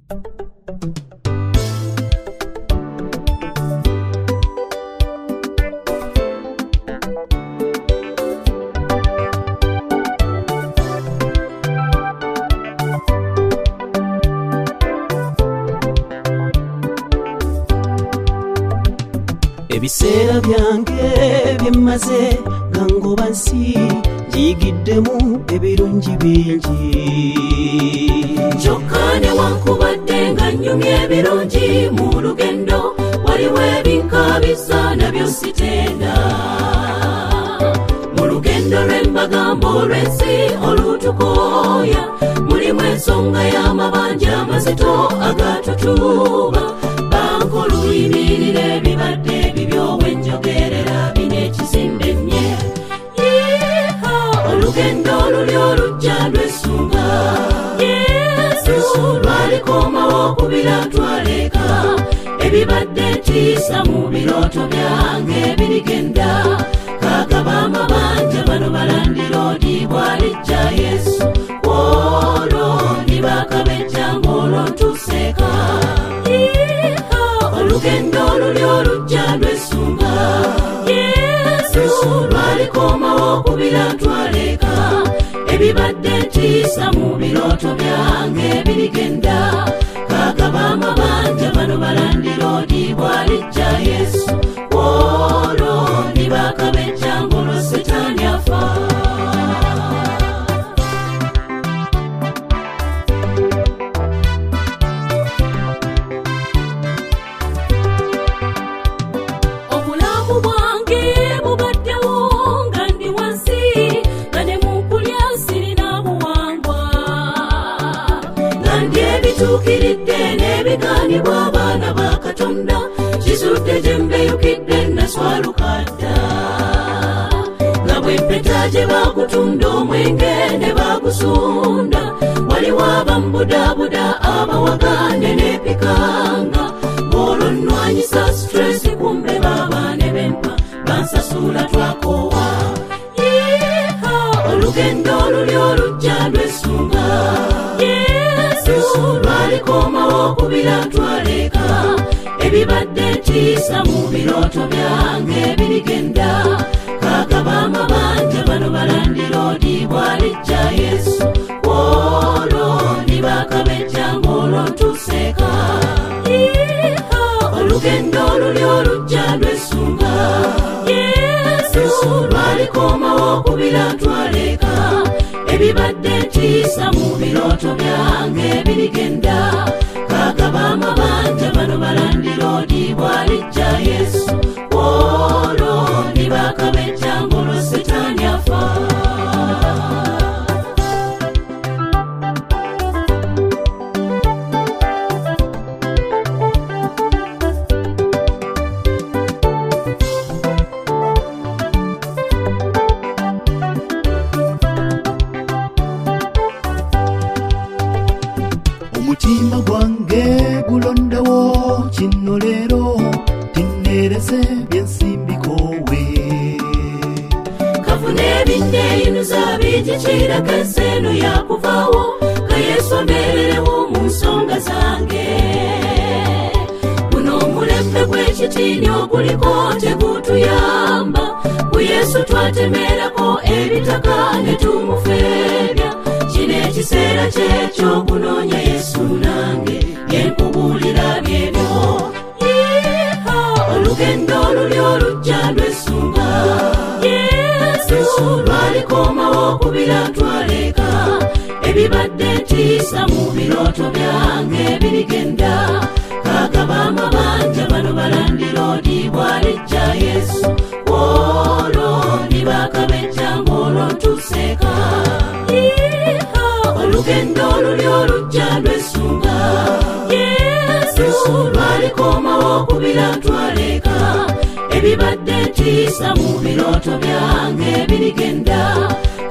Ebiseera byange byemaze gangoba nsi njigiddemu ebirungi bingi kyokka newankubadde nga nnyumya ebirungi mu lugendo waliwo ebinkaabisa nabyo sitenda mu lugendo lw'embagambo olw'ensi olutukooya mulimu ensonga y'amabanja amazito agatutuuba bankoluyimiririra ebibadde bibyowenjogerera bino ekizimbe mmye olugendo oluli olujja lw'essunga yesu lwalikomawo okubira twaleka ebibadde ntiisa mu birooto byange birigenda kagaba amabanja bano balandira odi bwalijja yesu olwo nibakabejja ng'olwo ntuseeka olugendo oluli olujja lw'essunga yesu lwalikomawo okubira twaleka ebibadde ntiisa mu birooto byange birigenda kagaba amabanja bano balandira odi bwalijja yesu olwo nibakabejja ng'olwo setaani afa tukiridde n'ebigaanibwa abaana ba katonda kizudde gye mbeyukidde naswalukadda nga bw'empeta gye baakutunda omwenge ne baagusunda waliwo abambudaabuda abawagane n'epikanga olwo nnwanyisa stresi kumbe baabaane b'empa bansasula twakoowa olugendo oluli olujja lw'essunga lwalikomawo okubira twaleka ebibadde ntiisa mu birooto byange birigenda kagaba amabanja bano balandira odi bwalijja yesu olwo nibakabejja ng'olwo ntuseeka olugendo oluli olujja lw'essunga yesu lwalikomawo okubira twaleka ebibadde ntiisa mu birooto byange birigenda kagaba amabanja bano balandira odi bwalijja yesu olwo nibakabejja ng'olwo setaani afa omutima gwange gulondawo kino leero tinnereze byensimbikoowe kafuna ebinneeyinuza bigikirako enseeno yakuvaawo nga yesu ambeererewo mu nsonga zange guno omulembe gw'ekitiini oguliko tegutuyamba ku yesu twatemerako ebitaka ne tumufeebya kino ekiseera kyekyo okunoonya yesu nange yenkubuulira byebyo olugendo oluli olujja lw'essunga yesu lwalikomawo okubira twaleka ebibadde ntiisa mu birooto byange birigenda kagaba amabanja bano balandira odi bwalijja yesu olwo nibakabejja ng'olwo ntuseeka olugendo oluli olujja lw'essunga yesu lwalikomawo okubira twaleka ebibadde ntiisa mu birooto byange birigenda